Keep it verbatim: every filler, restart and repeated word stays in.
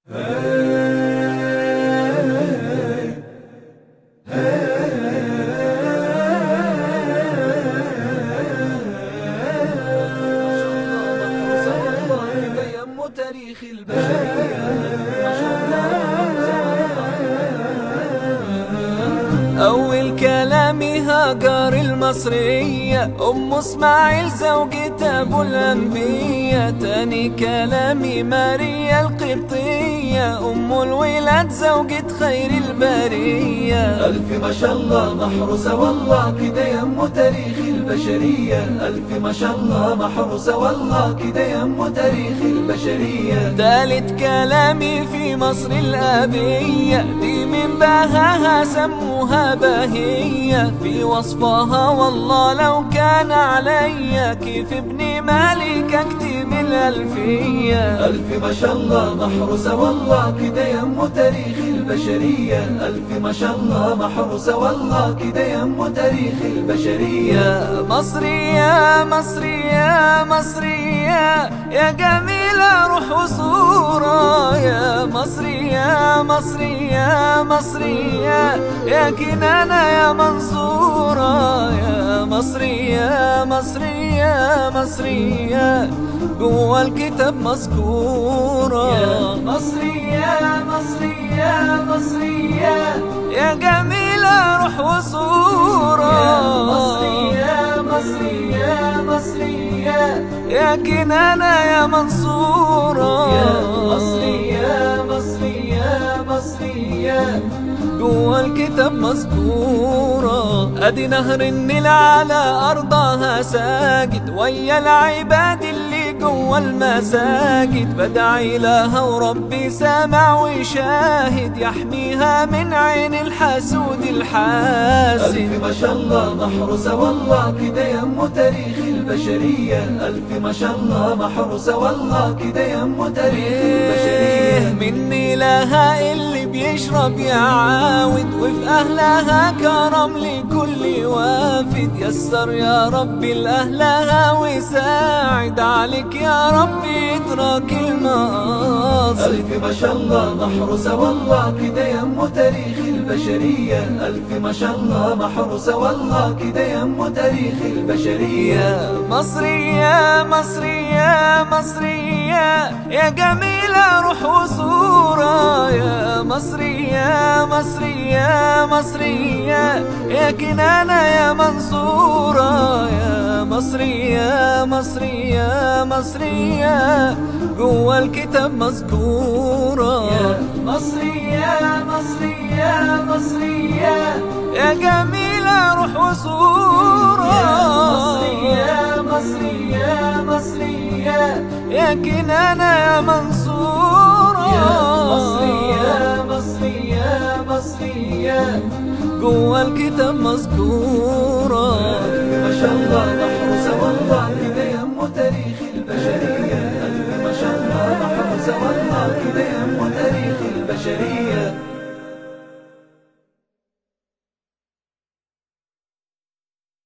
تاريخ البشرية. أول كلامي هاجر المصرية أم اسماعيل زوجة أبو الأنبياء. تاني كلامي ماريا القبطية أم الولاد زوجة خير البرية. ألف ما شاء الله محروسة والله كده يم تاريخ البشرية. ألف ما شاء الله محروسة والله كده يم تاريخ البشرية. تالت كلامي في مصر الأبية دي من بهاها سموها بهية. في وصفها والله لو كان عليا كيف ابن مالك اكتب الألفية. ألف ما شاء الله محروسة والله كده يم تاريخ البشرية. ألف ما شاء الله محروسة والله كده يم تاريخ البشرية. يا مصري يا مصري يا مصري يا يا جميلة روح وصورة. يا مصري يا مصري يا مصري يا يا كنانة يا منصورة. يا مصري يا مصري يا مصري يا جوا الكتاب مذكورة. يا مصري يا مصري يا مصري يا يا جميلة روح وصورة. يا مصري يا مصري يا مصري يا يا كنانة يا منصورة. يا مصري يا مصري يا مصري يا جوا الكتاب مذكورة. ادي نهر النيل على ارضها ساجد ويا العباد اللي جوا المساجد. بدعي لها وربي سامع وشاهد يحميها من عين الحسود الحاسد. ألف ما شاء الله محروسة والله كده يم تاريخ البشرية. ألف ما شاء الله محروسة والله كده يم تاريخ البشرية. مني لها اللي بيشرب يعاود وفي أهلها كرم لكل وافد. يسر يا ربي لأهلها وساعد عليك يا ربي ادراك المقاصد. ألف ما شاء الله محروسة والله كده يم تاريخ البشرية. ألف ما شاء الله محروسة والله كده يم تاريخ البشرية. يا مصري يا مصري يا مصري يا يا جميلة روح وصورة. يا مصري يا مصري يا مصري يا يا كنانة يا منصورة. يا مصري يا مصري يا مصري يا جوا الكتاب مذكورة. يا مصري يا مصري يا مصري يا يا جميلة روح وصورة. يا مصري يا مصري يا مصري يا يا كنانة يا منصورة. يا مصري يا مصري يا مصري يا جوا الكتاب مذكورة. ألف ما شاء الله محروسة والله كده يم تاريخ البشرية. ألف ما شاء الله محروسة والله كده يم تاريخ البشرية.